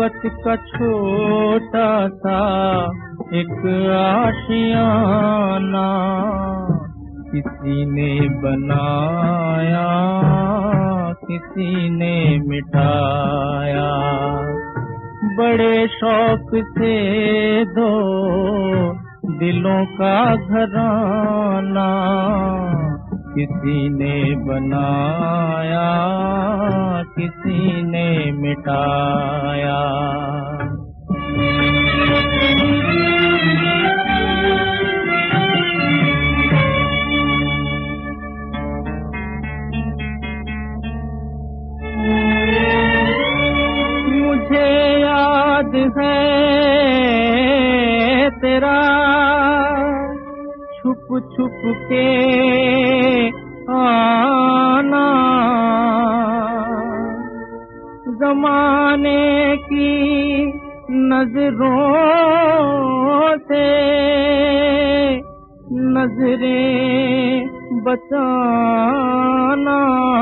मोहब्बत का छोटा सा एक आशियाना किसी ने बनाया, किसी ने मिटाया। बड़े शौक से दो दिलों का घराना किसी ने बनाया, किसी ने मिटाया। मुझे याद है तेरा छुप छुप के आना, ज़माने की नजरों से नजरें बचाना।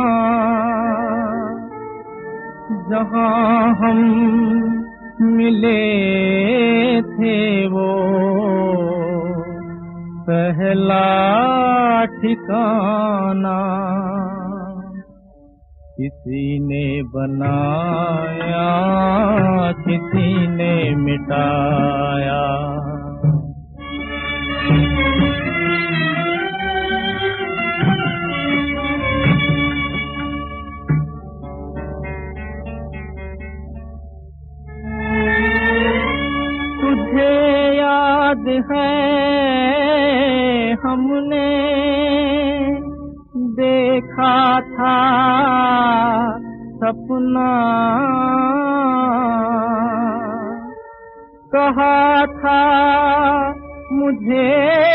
जहाँ हम मिले थे वो पहला ठिकाना किसी ने बनाया, किसी ने मिटाया। तुझे याद है हमने देखा था सपना, कहा था मुझे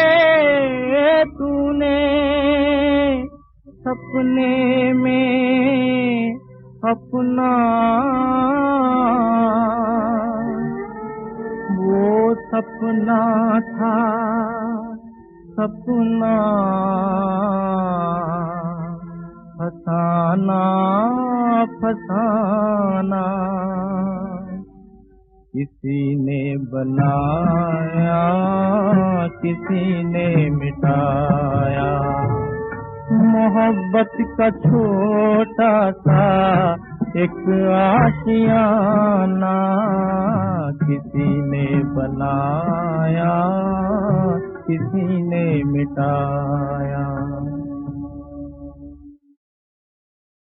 तूने सपने में अपना। वो सपना था सपना फसाना फसाना किसी ने बनाया, किसी ने मिटाया। मोहब्बत का छोटा सा एक आशियाना किसी ने बनाया, किसी ने मिटाया।